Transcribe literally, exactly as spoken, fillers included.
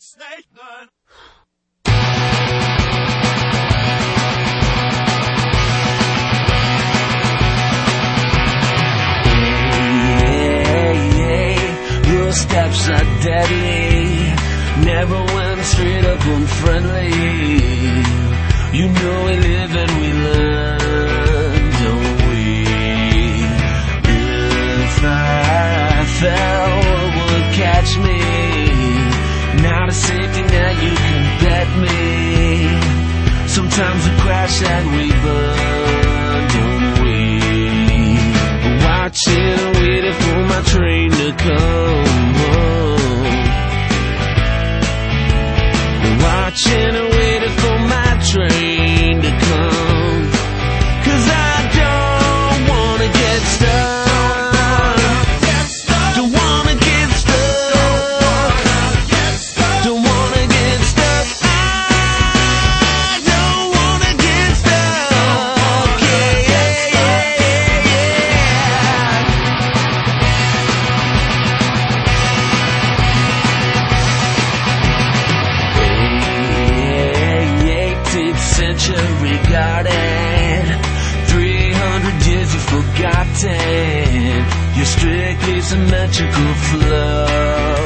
Station. Your steps are deadly, never went straight up unfriendly. You know we live and we learn, don't we? If I fell, what would catch me? Not a safety net, you can bet me. Sometimes we crash and we burn, don't we? Watching and waiting for my train to come home. Watching and waiting for my train to come. 'Cause I don't wanna get stuck. Don't wanna get stuck. Don't wanna get stuck. I don't wanna get stuck. Yeah, yeah, yeah, yeah, yeah. eighteenth century garden, three hundred years you've forgotten your strictly symmetrical flow.